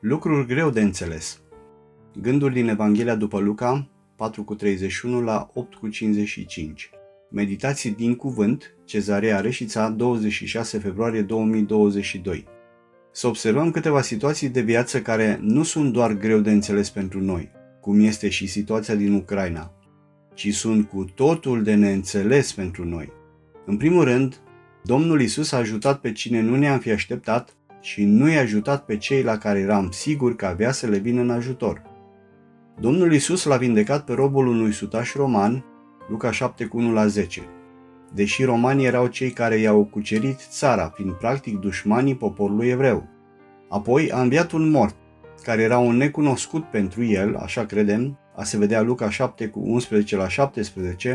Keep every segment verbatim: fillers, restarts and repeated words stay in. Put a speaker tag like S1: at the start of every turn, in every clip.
S1: Lucruri greu de înțeles. Gânduri din Evanghelia după Luca, patru cu treizeci și unu la opt cu cincizeci și cinci. Meditații din cuvânt, Cezarea Reșița, douăzeci și șase februarie două mii douăzeci și doi. Să observăm câteva situații de viață care nu sunt doar greu de înțeles pentru noi, cum este și situația din Ucraina, ci sunt cu totul de neînțeles pentru noi. În primul rând, Domnul Iisus a ajutat pe cine nu ne-am fi așteptat și nu i-a ajutat pe cei la care eram siguri că avea să le vină în ajutor. Domnul Iisus l-a vindecat pe robul unui sutaș roman, Luca șapte cu unu la zece. Deși romanii erau cei care i-au cucerit țara, fiind practic dușmanii poporului evreu. Apoi a înviat un mort, care era un necunoscut pentru el, așa credem, a se vedea Luca șapte cu unsprezece la șaptesprezece,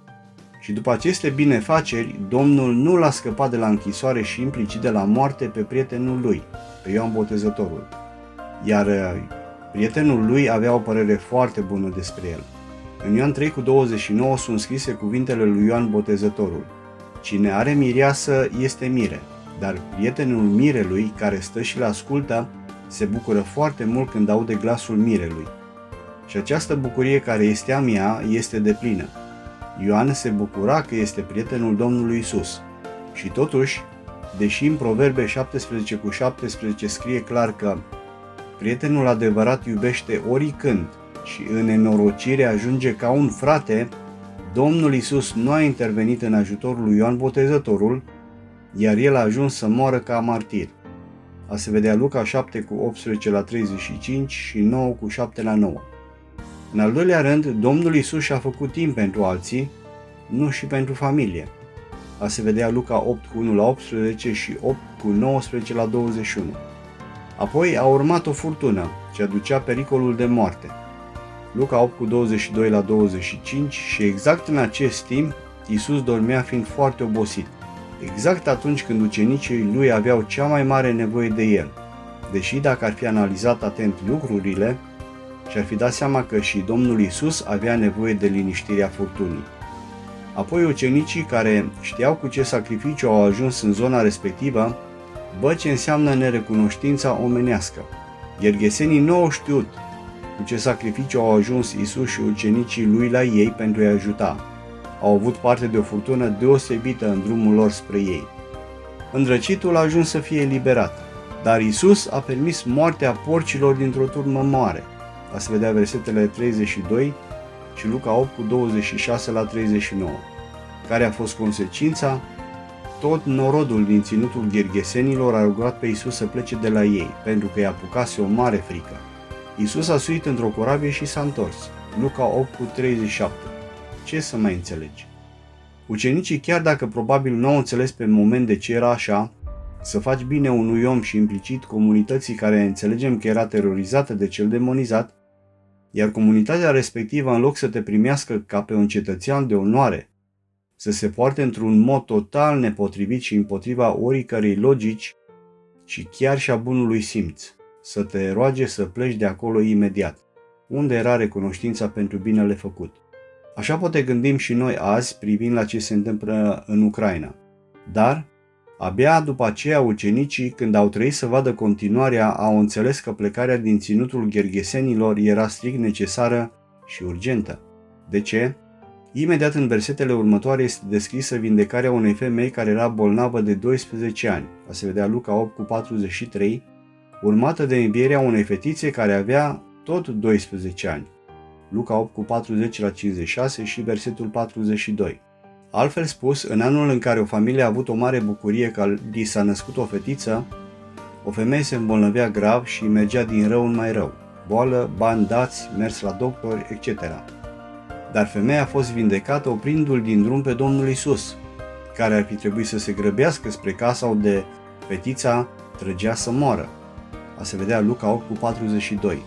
S1: și după aceste binefaceri, Domnul nu l-a scăpat de la închisoare și implicit de la moarte pe prietenul lui, pe Ioan Botezătorul. Iar prietenul lui avea o părere foarte bună despre el. În Ioan trei cu douăzeci și nouă sunt scrise cuvintele lui Ioan Botezătorul: cine are mireasă este mire, dar prietenul mirelui, care stă și le ascultă, se bucură foarte mult când aude glasul mirelui. Și această bucurie care este a mea este deplină. Ioan se bucura că este prietenul Domnului Iisus. Și totuși, deși în Proverbe șaptesprezece cu șaptesprezece scrie clar că prietenul adevărat iubește oricând și în nenorocire ajunge ca un frate, Domnul Iisus nu a intervenit în ajutorul lui Ioan Botezătorul, iar el a ajuns să moară ca martir. A se vedea Luca șapte cu optsprezece la treizeci și cinci și nouă cu șapte la nouă. În al doilea rând, Domnul Iisus și-a făcut timp pentru alții, nu și pentru familie. A se vedea Luca opt cu unu la optsprezece și opt cu nouăsprezece la douăzeci și unu. Apoi a urmat o furtună ce aducea pericolul de moarte. Luca opt cu douăzeci și doi la douăzeci și cinci și exact în acest timp Iisus dormea fiind foarte obosit, exact atunci când ucenicii lui aveau cea mai mare nevoie de el, deși dacă ar fi analizat atent lucrurile, și-ar fi dat seama că și Domnul Iisus avea nevoie de liniștirea furtunii. Apoi ucenicii care știau cu ce sacrificiu au ajuns în zona respectivă, bă ce înseamnă nerecunoștința omenească. Gherghesenii nu au știut cu ce sacrificiu au ajuns Iisus și ucenicii lui la ei pentru a-i ajuta. Au avut parte de o furtună deosebită în drumul lor spre ei. Îndrăcitul a ajuns să fie eliberat, dar Iisus a permis moartea porcilor dintr-o turmă mare. A se vedea versetele treizeci și doi și Luca opt cu douăzeci și șase la treizeci și nouă. Care a fost consecința? Tot norodul din ținutul gherghesenilor a rugat pe Iisus să plece de la ei, pentru că i-a apucase o mare frică. Iisus a suit într-o corabie și s-a întors. Luca opt cu treizeci și șapte. Ce să mai înțelegi? Ucenicii, chiar dacă probabil nu au înțeles pe moment de ce era așa, să faci bine unui om și implicit comunității care înțelegem că era terorizată de cel demonizat, iar comunitatea respectivă, în loc să te primească ca pe un cetățean de onoare, să se poarte într-un mod total nepotrivit și împotriva oricărei logici și chiar și a bunului simț, să te roage să pleci de acolo imediat. Unde era recunoștința pentru binele făcut? Așa poate gândim și noi azi privind la ce se întâmplă în Ucraina. Dar, abia după aceea ucenicii, când au trăit să vadă continuarea, au înțeles că plecarea din ținutul gherghesenilor era strict necesară și urgentă. De ce? Imediat în versetele următoare este descrisă vindecarea unei femei care era bolnavă de doisprezece ani, a se vedea Luca opt cu patruzeci și trei, urmată de învierea unei fetițe care avea tot doisprezece ani, Luca opt cu patruzeci la cincizeci și șase și versetul patruzeci și doi. Altfel spus, în anul în care o familie a avut o mare bucurie că li s-a născut o fetiță, o femeie se îmbolnăvea grav și mergea din rău în mai rău, boală, bani dați, mers la doctor, et cetera. Dar femeia a fost vindecată oprindu-l din drum pe Domnul Iisus, care ar fi trebuit să se grăbească spre casa unde fetița trăgea să moară. A se vedea Luca opt cu patruzeci și doi.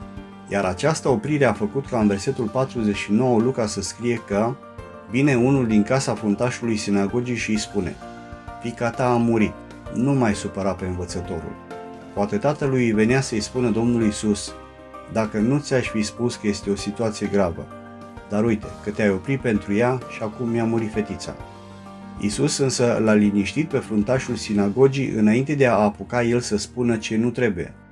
S1: Iar această oprire a făcut ca în versetul patruzeci și nouă Luca să scrie că vine unul din casa fruntașului sinagogii și îi spune: fiica ta a murit, nu mai supăra pe învățătorul. Poate tatălui îi venea să-i spună Domnului Iisus: dacă nu ți-aș fi spus că este o situație gravă, dar uite că te-ai oprit pentru ea și acum mi-a murit fetița. Iisus însă l-a liniștit pe fruntașul sinagogii înainte de a apuca el să spună ce nu trebuie.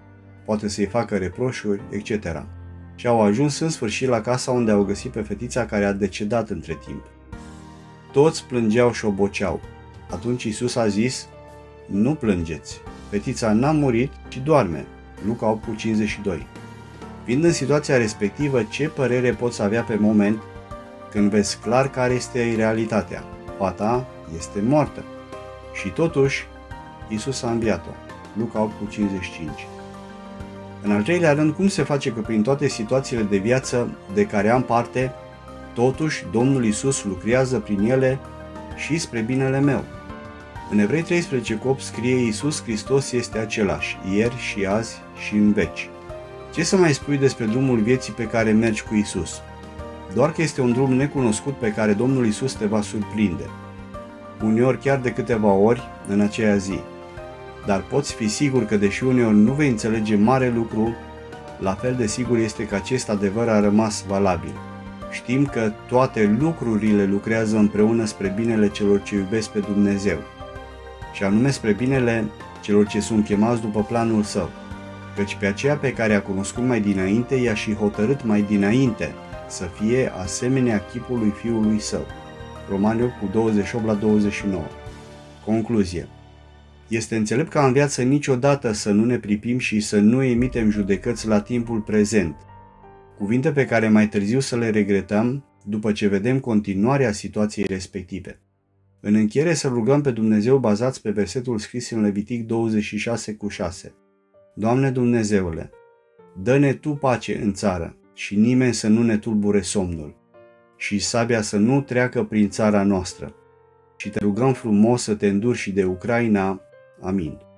S1: poate să-i facă reproșuri, et cetera. Și au ajuns în sfârșit la casa unde au găsit pe fetița care a decedat între timp. Toți plângeau și oboceau. Atunci Iisus a zis: nu plângeți, fetița n-a murit, ci doarme. Luca opt cu cincizeci și doi. Fiind în situația respectivă, ce părere poți avea pe moment când vezi clar care este realitatea? Fata este moartă. Și totuși, Iisus a înviat-o. Luca opt cu cincizeci și cinci. În al treilea rând, cum se face că prin toate situațiile de viață de care am parte, totuși Domnul Iisus lucrează prin ele și spre binele meu? În Evrei treisprezece cu opt scrie: Iisus Hristos este același, ieri și azi și în veci. Ce să mai spui despre drumul vieții pe care mergi cu Iisus? Doar că este un drum necunoscut pe care Domnul Iisus te va surprinde. Uneori chiar de câteva ori în aceea zi. Dar poți fi sigur că deși uneori nu vei înțelege mare lucru, la fel de sigur este că acest adevăr a rămas valabil. Știm că toate lucrurile lucrează împreună spre binele celor ce iubesc pe Dumnezeu, și anume spre binele celor ce sunt chemați după planul Său, căci pe aceea pe care a cunoscut mai dinainte, i-a și hotărât mai dinainte să fie asemenea chipului Fiului Său. Romani opt cu douăzeci și opt la douăzeci și nouă. Concluzie. Este înțelept ca în viață niciodată să nu ne pripim și să nu emitem judecăți la timpul prezent, cuvinte pe care mai târziu să le regretăm după ce vedem continuarea situației respective. În încheiere să rugăm pe Dumnezeu bazați pe versetul scris în Levitic douăzeci și șase cu șase. Doamne Dumnezeule, dă-ne Tu pace în țară și nimeni să nu ne tulbure somnul și sabia să nu treacă prin țara noastră. Și te rugăm frumos să te înduri și de Ucraina. Amin.